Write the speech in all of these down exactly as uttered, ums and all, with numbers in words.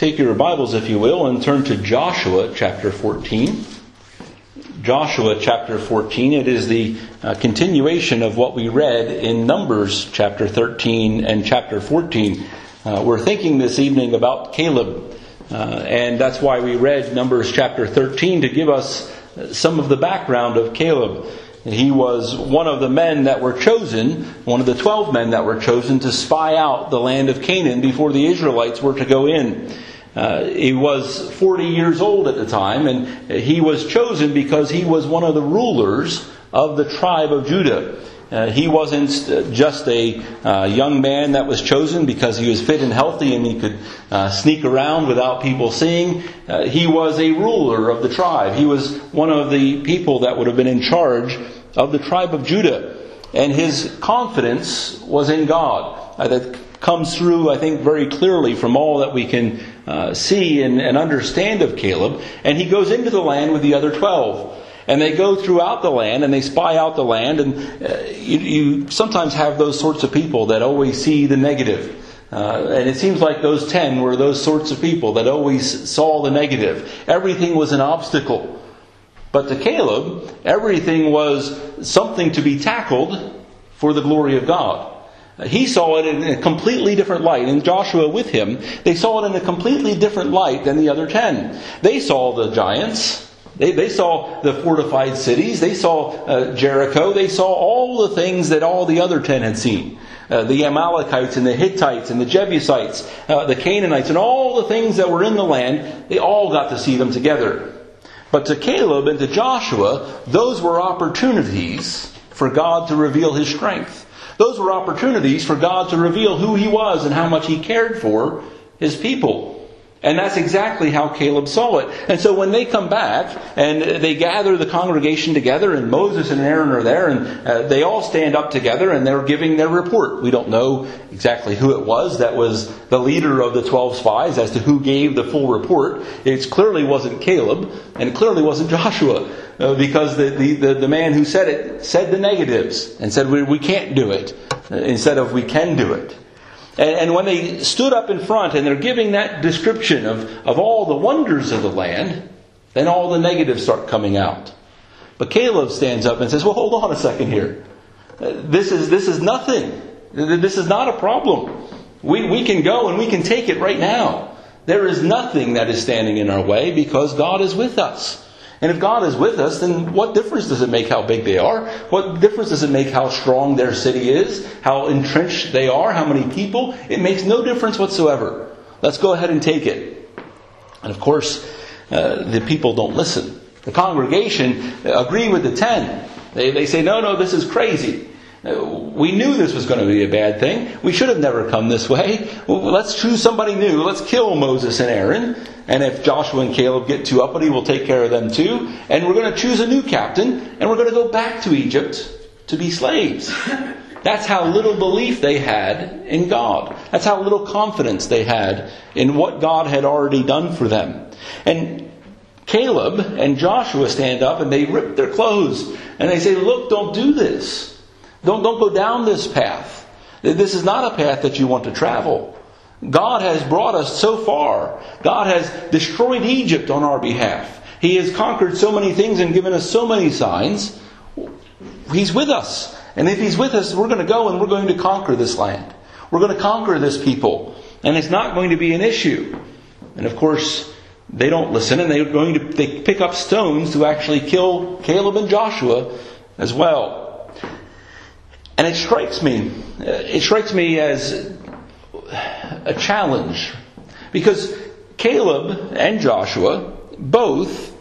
take your Bibles, if you will, and turn to Joshua chapter fourteen. Joshua chapter fourteen. It is the uh, continuation of what we read in Numbers chapter thirteen and chapter fourteen. Uh, we're thinking this evening about Caleb. Uh, and that's why we read Numbers chapter thirteen, to give us some of the background of Caleb. He was one of the men that were chosen, one of the twelve men that were chosen to spy out the land of Canaan before the Israelites were to go in. Uh, he was forty years old at the time, and he was chosen because he was one of the rulers of the tribe of Judah. Uh, he wasn't just a uh, young man that was chosen because he was fit and healthy and he could uh, sneak around without people seeing. Uh, he was a ruler of the tribe. He was one of the people that would have been in charge of the tribe of Judah. And his confidence was in God. Uh, that comes through, I think, very clearly from all that we can uh, see and, and understand of Caleb. And he goes into the land with the other twelve. And they go throughout the land and they spy out the land. And uh, you, you sometimes have those sorts of people that always see the negative. Uh, and it seems like those ten were those sorts of people that always saw the negative. Everything was an obstacle. But to Caleb, everything was something to be tackled for the glory of God. Uh, he saw it in a completely different light. And Joshua with him, they saw it in a completely different light than the other ten. They saw the giants. They, they saw the fortified cities. They saw uh, Jericho. They saw all the things that all the other ten had seen. Uh, the Amalekites and the Hittites and the Jebusites, uh, the Canaanites, and all the things that were in the land, they all got to see them together. But to Caleb and to Joshua, those were opportunities for God to reveal His strength. Those were opportunities for God to reveal who He was and how much He cared for His people. And that's exactly how Caleb saw it. And so when they come back and they gather the congregation together, and Moses and Aaron are there, and uh, they all stand up together and they're giving their report. We don't know exactly who it was that was the leader of the twelve spies as to who gave the full report. It clearly wasn't Caleb, and it clearly wasn't Joshua, uh, because the, the, the, the man who said it said the negatives and said we, we can't do it instead of we can do it. And when they stood up in front and they're giving that description of, of all the wonders of the land, then all the negatives start coming out. But Caleb stands up and says, well, hold on a second here. This is this is nothing. This is not a problem. We, we can go and we can take it right now. There is nothing that is standing in our way because God is with us. And if God is with us, then what difference does it make how big they are? What difference does it make how strong their city is? How entrenched they are? How many people? It makes no difference whatsoever. Let's go ahead and take it. And of course, uh, the people don't listen. The congregation agree with the ten. They, they say, no, no, this is crazy. We knew this was going to be a bad thing. We should have never come this way. Well, let's choose somebody new. Let's kill Moses and Aaron. And if Joshua and Caleb get too uppity, we'll take care of them too. And we're going to choose a new captain. And we're going to go back to Egypt to be slaves. That's how little belief they had in God. That's how little confidence they had in what God had already done for them. And Caleb and Joshua stand up and they rip their clothes. And they say, look, don't do this. Don't, don't go down this path. This is not a path that you want to travel. God has brought us so far. God has destroyed Egypt on our behalf. He has conquered so many things and given us so many signs. He's with us. And if He's with us, we're going to go and we're going to conquer this land. We're going to conquer this people. And it's not going to be an issue. And of course, they don't listen, and they're going to they pick up stones to actually kill Caleb and Joshua as well. And it strikes me, it strikes me as a challenge, because Caleb and Joshua both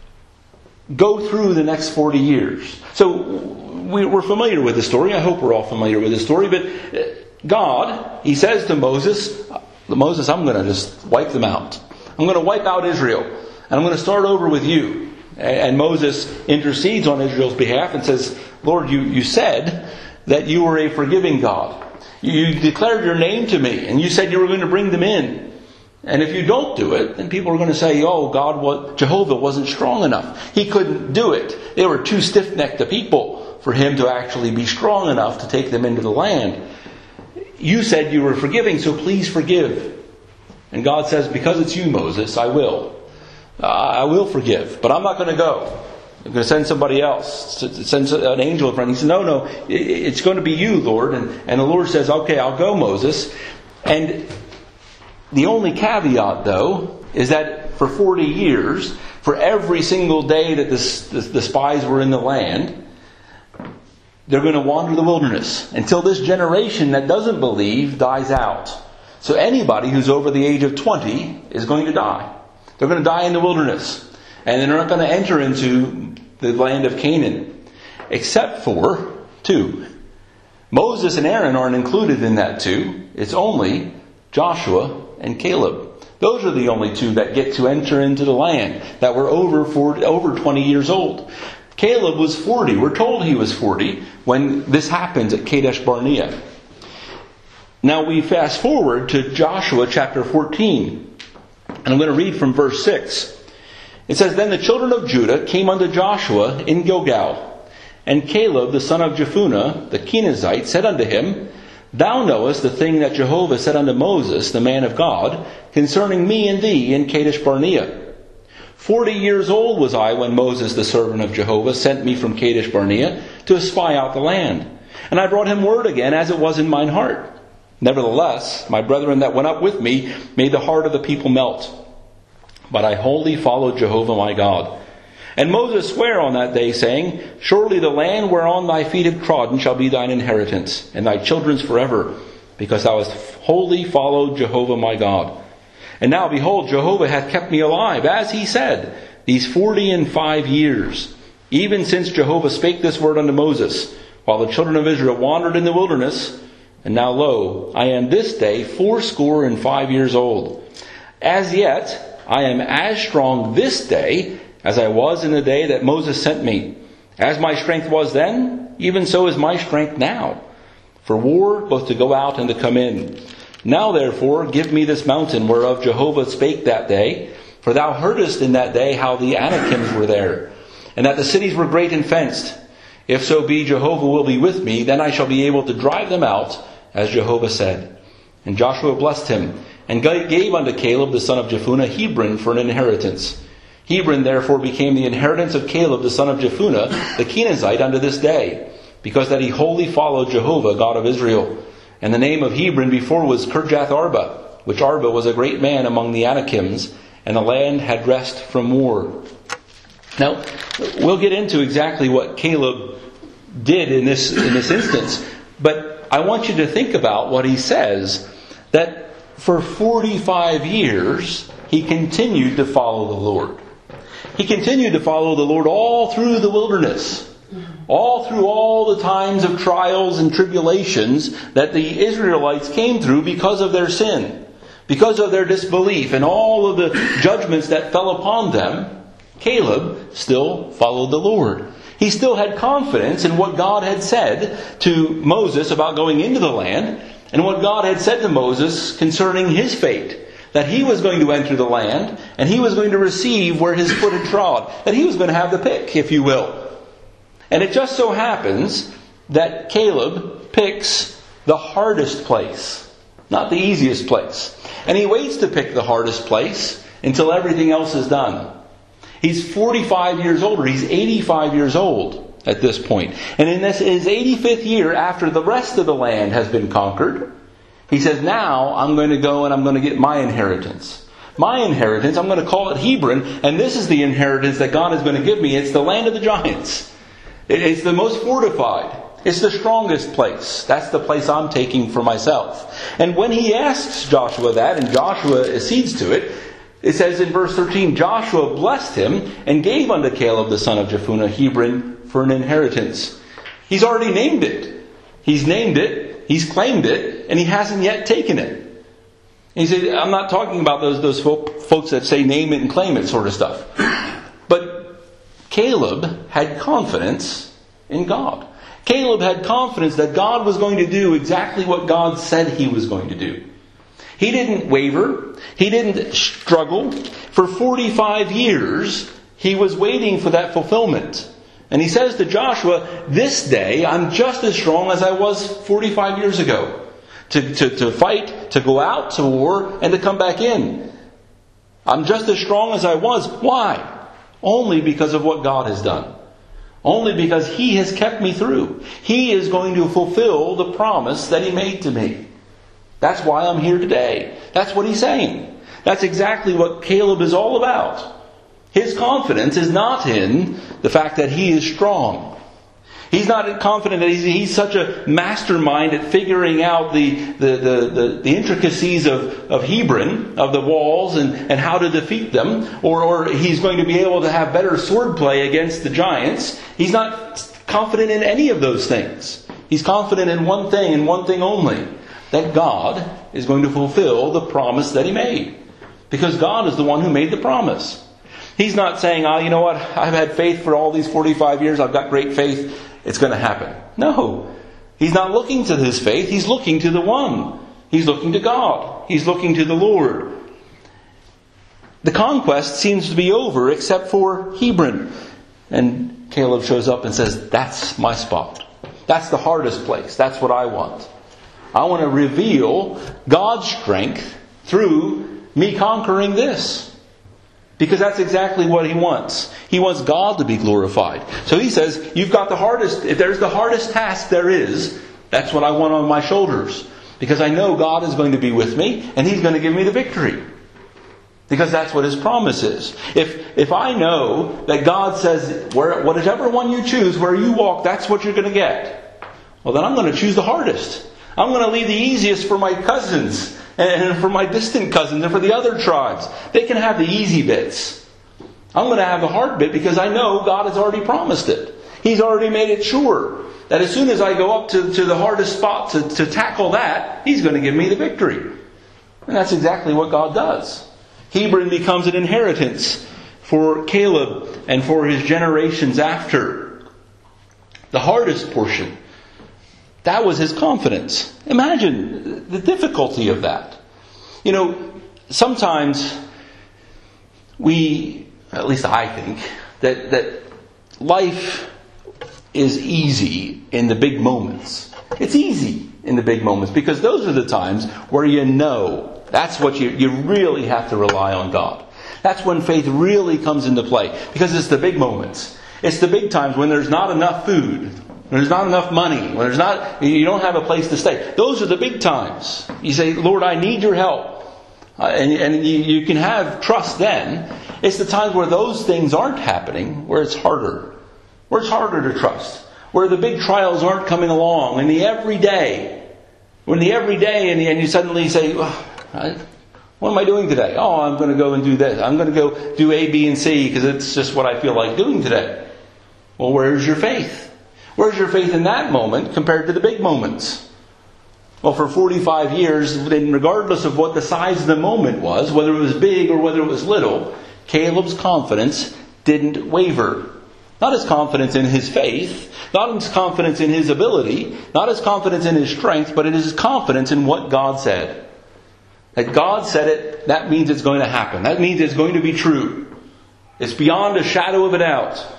go through the next forty years. So we're familiar with the story. I hope we're all familiar with the story. But God, He says to Moses, Moses, I'm going to just wipe them out. I'm going to wipe out Israel. And I'm going to start over with you. And Moses intercedes on Israel's behalf and says, Lord, you, you said that you were a forgiving God. You declared your name to me, and you said you were going to bring them in. And if you don't do it, then people are going to say, oh, God, what, Jehovah wasn't strong enough. He couldn't do it. They were too stiff-necked a people for Him to actually be strong enough to take them into the land. You said you were forgiving, so please forgive. And God says, because it's you, Moses, I will. Uh, I will forgive, but I'm not going to go. I'm going to send somebody else, send an angel in front. He said, no, no, it's going to be you, Lord. And, and the Lord says, okay, I'll go, Moses. And the only caveat, though, is that for forty years, for every single day that the, the, the spies were in the land, they're going to wander the wilderness until this generation that doesn't believe dies out. So anybody who's over the age of twenty is going to die. They're going to die in the wilderness. And they're not going to enter into the land of Canaan. Except for two. Moses and Aaron aren't included in that two. It's only Joshua and Caleb. Those are the only two that get to enter into the land that were over forty, over twenty years old. Caleb was forty. We're told he was forty when this happens at Kadesh Barnea. Now we fast forward to Joshua chapter fourteen. And I'm going to read from verse six. It says, Then the children of Judah came unto Joshua in Gilgal. And Caleb the son of Jephunneh the Kenizzite said unto him, Thou knowest the thing that Jehovah said unto Moses, the man of God, concerning me and thee in Kadesh Barnea. Forty years old was I when Moses the servant of Jehovah sent me from Kadesh Barnea to espy out the land. And I brought him word again as it was in mine heart. Nevertheless, my brethren that went up with me made the heart of the people melt. But I wholly followed Jehovah my God. And Moses sware on that day, saying, Surely the land whereon thy feet have trodden shall be thine inheritance, and thy children's forever, because thou hast wholly followed Jehovah my God. And now, behold, Jehovah hath kept me alive, as he said, these forty and five years, even since Jehovah spake this word unto Moses, while the children of Israel wandered in the wilderness. And now, lo, I am this day fourscore and five years old. As yet, I am as strong this day as I was in the day that Moses sent me. As my strength was then, even so is my strength now, for war both to go out and to come in. Now therefore give me this mountain whereof Jehovah spake that day, for thou heardest in that day how the Anakims were there, and that the cities were great and fenced. If so be Jehovah will be with me, then I shall be able to drive them out, as Jehovah said. And Joshua blessed him, and gave unto Caleb the son of Jephunneh Hebron for an inheritance. Hebron therefore became the inheritance of Caleb the son of Jephunneh the Kenizzite unto this day, because that he wholly followed Jehovah God of Israel. And the name of Hebron before was Kirjath Arba, which Arba was a great man among the Anakims, and the land had rest from war. Now, we'll get into exactly what Caleb did in this in this instance, but I want you to think about what he says, that for forty-five years he continued to follow the Lord. He continued to follow the Lord all through the wilderness, all through all the times of trials and tribulations that the Israelites came through because of their sin, because of their disbelief, and all of the judgments that fell upon them. Caleb still followed the Lord. He still had confidence in what God had said to Moses about going into the land, and what God had said to Moses concerning his fate. That he was going to enter the land, and he was going to receive where his foot had trod. That he was going to have the pick, if you will. And it just so happens that Caleb picks the hardest place, not the easiest place. And he waits to pick the hardest place until everything else is done. He's forty-five years older. He's eighty-five years old at this point. And in this his eighty-fifth year, after the rest of the land has been conquered, he says, now I'm going to go and I'm going to get my inheritance. My inheritance, I'm going to call it Hebron, and this is the inheritance that God is going to give me. It's the land of the giants. It's the most fortified. It's the strongest place. That's the place I'm taking for myself. And when he asks Joshua that, and Joshua accedes to it, it says in verse thirteen, Joshua blessed him and gave unto Caleb the son of Jephunneh Hebron for an inheritance. He's already named it. He's named it. He's claimed it. And he hasn't yet taken it. And he said, I'm not talking about those, those folk, folks that say name it and claim it sort of stuff. But Caleb had confidence in God. Caleb had confidence that God was going to do exactly what God said he was going to do. He didn't waver. He didn't struggle. For forty-five years, he was waiting for that fulfillment. And he says to Joshua, this day I'm just as strong as I was forty-five years ago. to, to, to fight, to go out to war, and to come back in. I'm just as strong as I was. Why? Only because of what God has done. Only because He has kept me through. He is going to fulfill the promise that He made to me. That's why I'm here today. That's what he's saying. That's exactly what Caleb is all about. His confidence is not in the fact that he is strong. He's not confident that he's, he's such a mastermind at figuring out the, the, the, the, the intricacies of, of Hebron, of the walls, and, and how to defeat them. Or, or he's going to be able to have better swordplay against the giants. He's not confident in any of those things. He's confident in one thing and one thing only. That God is going to fulfill the promise that He made. Because God is the one who made the promise. He's not saying, oh, you know what, I've had faith for all these forty-five years, I've got great faith, it's going to happen. No. He's not looking to his faith, he's looking to the one. He's looking to God. He's looking to the Lord. The conquest seems to be over except for Hebron. And Caleb shows up and says, that's my spot. That's the hardest place. That's what I want. I want to reveal God's strength through me conquering this. Because that's exactly what He wants. He wants God to be glorified. So He says, you've got the hardest, if there's the hardest task there is, that's what I want on my shoulders. Because I know God is going to be with me and He's going to give me the victory. Because that's what His promise is. If if I know that God says, where, whatever one you choose, where you walk, that's what you're going to get. Well, then I'm going to choose the hardest. I'm going to leave the easiest for my cousins and for my distant cousins and for the other tribes. They can have the easy bits. I'm going to have the hard bit because I know God has already promised it. He's already made it sure that as soon as I go up to, to the hardest spot to, to tackle that, He's going to give me the victory. And that's exactly what God does. Hebron becomes an inheritance for Caleb and for his generations after. The hardest portion, that was his confidence. Imagine the difficulty of that. You know, sometimes we, at least I think, that, that life is easy in the big moments. It's easy in the big moments because those are the times where you know that's what you, you really have to rely on God. That's when faith really comes into play because it's the big moments. It's the big times when there's not enough food. When there's not enough money, when there's not, you don't have a place to stay. Those are the big times. You say, Lord, I need your help. Uh, and and you, you can have trust then. It's the times where those things aren't happening, where it's harder. Where it's harder to trust. Where the big trials aren't coming along. In the everyday. When the everyday and, and you suddenly say, oh, I, what am I doing today? Oh, I'm going to go and do this. I'm going to go do A, B, and C because it's just what I feel like doing today. Well, where's your faith? Where's your faith in that moment compared to the big moments? Well, for forty-five years, regardless of what the size of the moment was, whether it was big or whether it was little, Caleb's confidence didn't waver. Not his confidence in his faith, not his confidence in his ability, not his confidence in his strength, but it is his confidence in what God said. That God said it, that means it's going to happen. That means it's going to be true. It's beyond a shadow of a doubt.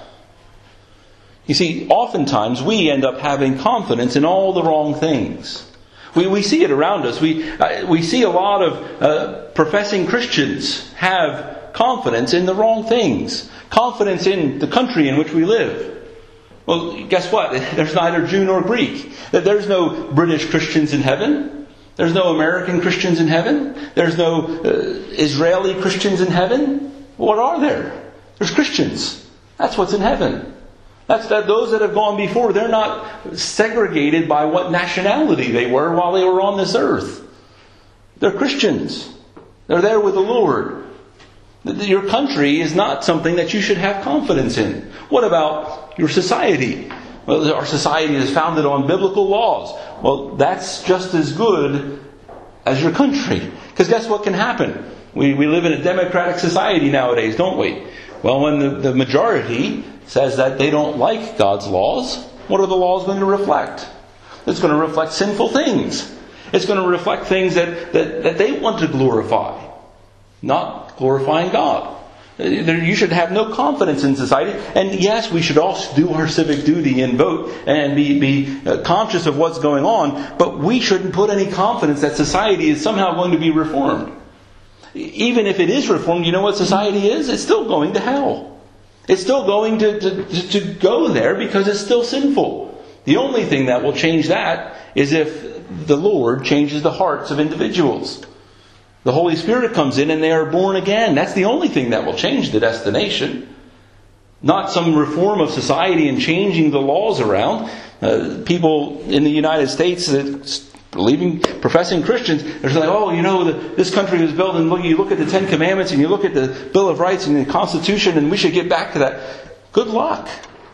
You see, oftentimes we end up having confidence in all the wrong things. We we see it around us. We uh, we see a lot of uh, professing Christians have confidence in the wrong things. Confidence in the country in which we live. Well, guess what? There's neither Jew nor Greek. There's no British Christians in heaven. There's no American Christians in heaven. There's no uh, Israeli Christians in heaven. What are there? There's Christians. That's what's in heaven. That's that those that have gone before, they're not segregated by what nationality they were while they were on this earth. They're Christians. They're there with the Lord. Your country is not something that you should have confidence in. What about your society? Well, our society is founded on biblical laws. Well, that's just as good as your country. Because guess what can happen? We, we live in a democratic society nowadays, don't we? Well, when the, the majority says that they don't like God's laws, what are the laws going to reflect? It's going to reflect sinful things. It's going to reflect things that, that, that they want to glorify, not glorifying God. You should have no confidence in society. And yes, we should all do our civic duty and vote and be, be conscious of what's going on. But we shouldn't put any confidence that society is somehow going to be reformed. Even if it is reformed, you know what society is? It's still going to hell. It's still going to, to, to go there because it's still sinful. The only thing that will change that is if the Lord changes the hearts of individuals. The Holy Spirit comes in and they are born again. That's the only thing that will change the destination. Not some reform of society and changing the laws around. Uh, people in the United States that believing, professing Christians, they're like, oh, you know, the, this country was built, and look, you look at the Ten Commandments and you look at the Bill of Rights and the Constitution, and we should get back to that. Good luck.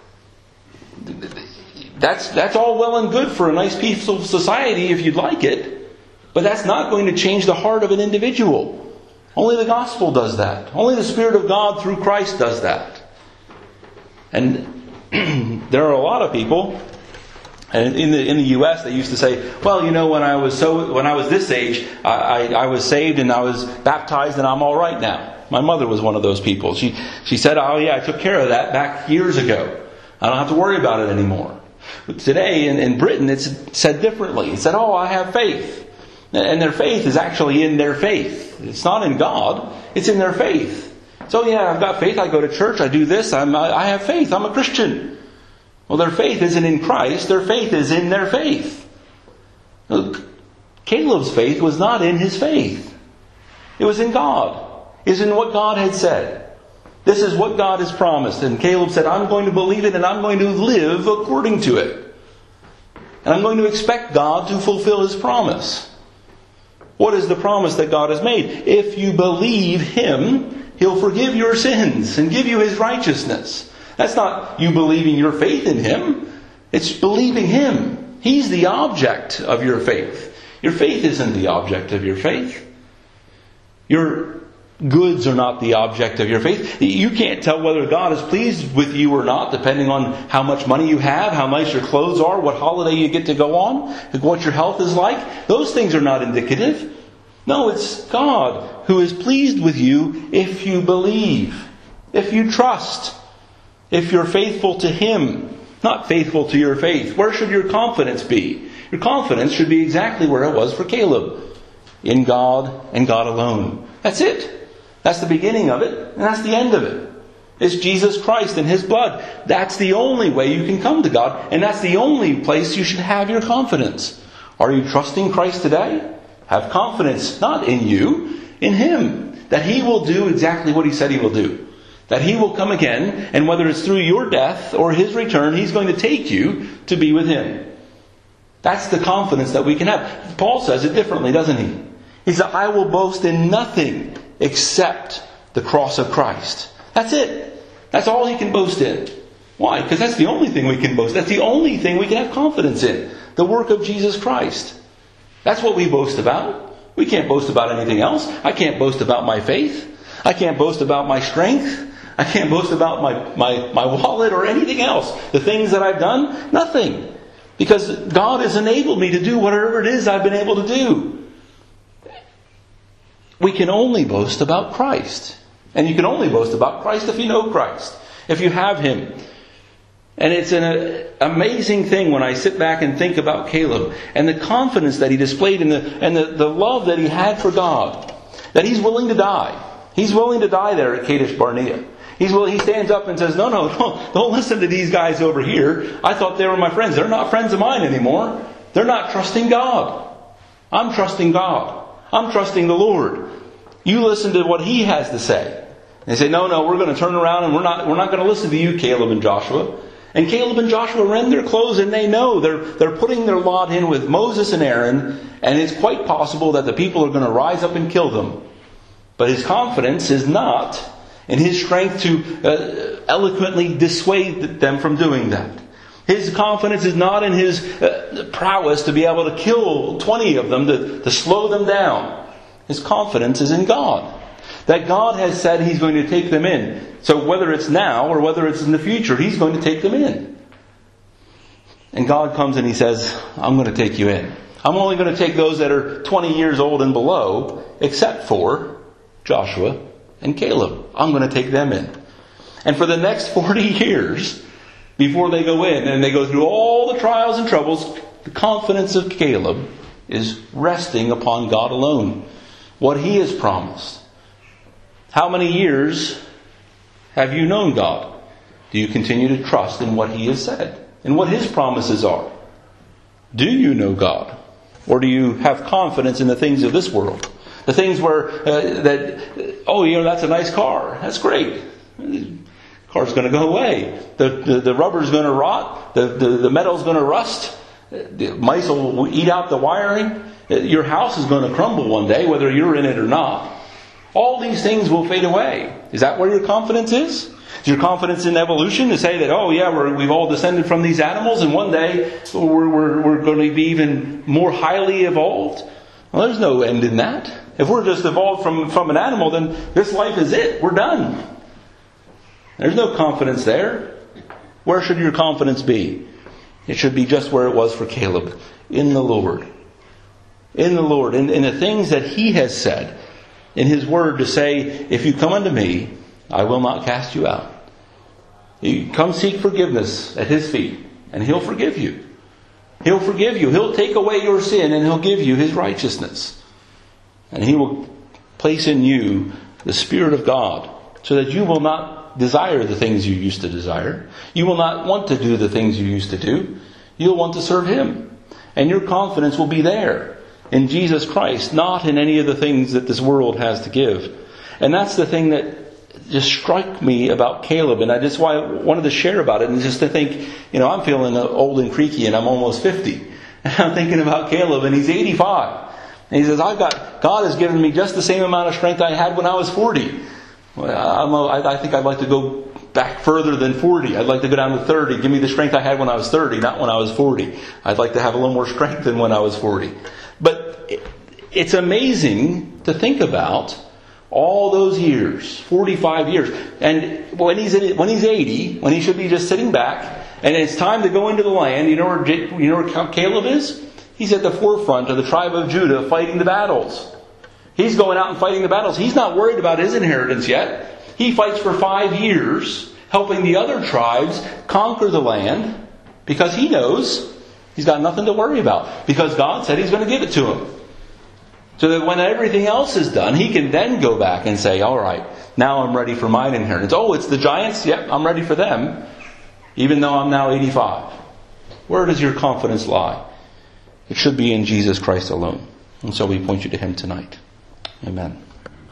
That's that's all well and good for a nice, peaceful society if you'd like it. But that's not going to change the heart of an individual. Only the gospel does that. Only the Spirit of God through Christ does that. And there are a lot of people, and in the in the U S they used to say, well, you know, when I was so when I was this age, I, I, I was saved and I was baptized and I'm all right now. My mother was one of those people. She she said, oh yeah, I took care of that back years ago. I don't have to worry about it anymore. But today in, in Britain it's said differently. It said, oh, I have faith. And their faith is actually in their faith. It's not in God. It's in their faith. So yeah, I've got faith. I go to church. I do this. I'm, I have faith. I'm a Christian. Well, their faith isn't in Christ. Their faith is in their faith. Look, Caleb's faith was not in his faith. It was in God. It was in what God had said. This is what God has promised. And Caleb said, I'm going to believe it and I'm going to live according to it. And I'm going to expect God to fulfill His promise. What is the promise that God has made? If you believe Him, He'll forgive your sins and give you His righteousness. That's not you believing your faith in Him. It's believing Him. He's the object of your faith. Your faith isn't the object of your faith. Your goods are not the object of your faith. You can't tell whether God is pleased with you or not depending on how much money you have, how nice your clothes are, what holiday you get to go on, what your health is like. Those things are not indicative. No, it's God who is pleased with you if you believe, if you trust, if you're faithful to Him, not faithful to your faith. Where should your confidence be? Your confidence should be exactly where it was for Caleb. In God and God alone. That's it. That's the beginning of it, and that's the end of it. It's Jesus Christ and His blood. That's the only way you can come to God, and that's the only place you should have your confidence. Are you trusting Christ today? Have confidence not in you, in Him. That He will do exactly what He said He will do. That He will come again, and whether it's through your death or His return, He's going to take you to be with Him. That's the confidence that we can have. Paul says it differently, doesn't he? He said, I will boast in nothing except the cross of Christ. That's it. That's all he can boast in. Why? Because that's the only thing we can boast. That's the only thing we can have confidence in. The work of Jesus Christ. That's what we boast about. We can't boast about anything else. I can't boast about my faith. I can't boast about my strength. I can't boast about my, my, my wallet or anything else. The things that I've done, nothing. Because God has enabled me to do whatever it is I've been able to do. We can only boast about Christ. And you can only boast about Christ if you know Christ. If you have Him. And it's an uh, amazing thing when I sit back and think about Caleb. And the confidence that he displayed and, the, and the, the love that he had for God. That he's willing to die. He's willing to die there at Kadesh Barnea. He's willing, he stands up and says, no, no, don't, don't listen to these guys over here. I thought they were my friends. They're not friends of mine anymore. They're not trusting God. I'm trusting God. I'm trusting the Lord. You listen to what He has to say. And they say, no, no, we're going to turn around and we're not we're not going to listen to you, Caleb and Joshua. And Caleb and Joshua rend their clothes and they know they're they're putting their lot in with Moses and Aaron, and it's quite possible that the people are going to rise up and kill them. But his confidence is not in his strength to uh, eloquently dissuade them from doing that. His confidence is not in his uh, prowess to be able to kill twenty of them, to, to slow them down. His confidence is in God. That God has said He's going to take them in. So whether it's now or whether it's in the future, He's going to take them in. And God comes and He says, I'm going to take you in. I'm only going to take those that are twenty years old and below, except for Joshua and Caleb. I'm going to take them in. And for the next forty years, before they go in, and they go through all the trials and troubles, the confidence of Caleb is resting upon God alone. What He has promised. How many years have you known God? Do you continue to trust in what He has said? And what His promises are? Do you know God? Or do you have confidence in the things of this world? The things where, uh, that, oh, you know, that's a nice car. That's great. The car's going to go away. The, the, the rubber's going to rot. The, the, the metal's going to rust. The mice will eat out the wiring. Your house is going to crumble one day, whether you're in it or not. All these things will fade away. Is that where your confidence is? Is your confidence in evolution to say that, oh yeah, we're, we've all descended from these animals and one day we're, we're, we're going to be even more highly evolved? Well, there's no end in that. If we're just evolved from, from an animal, then this life is it. We're done. There's no confidence there. Where should your confidence be? It should be just where it was for Caleb. In the Lord. In the Lord. In, in the things that He has said. In His Word to say, if you come unto me, I will not cast you out. You come seek forgiveness at His feet, and He'll forgive you. He'll forgive you. He'll take away your sin, and He'll give you His righteousness. And He will place in you the Spirit of God, so that you will not desire the things you used to desire. You will not want to do the things you used to do. You'll want to serve Him. And your confidence will be there in Jesus Christ, not in any of the things that this world has to give. And that's the thing that just struck me about Caleb, and I just why I wanted to share about it, and just to think, you know, I'm feeling old and creaky, and I'm almost fifty. And I'm thinking about Caleb, and he's eighty-five. And he says, I've got, God has given me just the same amount of strength I had when I was forty. Well, I'm, I think I'd like to go back further than forty. I'd like to go down to thirty. Give me the strength I had when I was thirty, not when I was forty. I'd like to have a little more strength than when I was forty. But it's amazing to think about all those years, forty-five years. And when he's when he's eighty, when he should be just sitting back, and it's time to go into the land, you know where you know where Caleb is? He's at the forefront of the tribe of Judah fighting the battles. He's going out and fighting the battles. He's not worried about his inheritance yet. He fights for five years, helping the other tribes conquer the land, because he knows he's got nothing to worry about, because God said He's going to give it to him. So that when everything else is done, he can then go back and say, all right, now I'm ready for mine inheritance. Oh, it's the giants? Yep, I'm ready for them, even though I'm now eighty-five. Where does your confidence lie? It should be in Jesus Christ alone. And so we point you to Him tonight. Amen.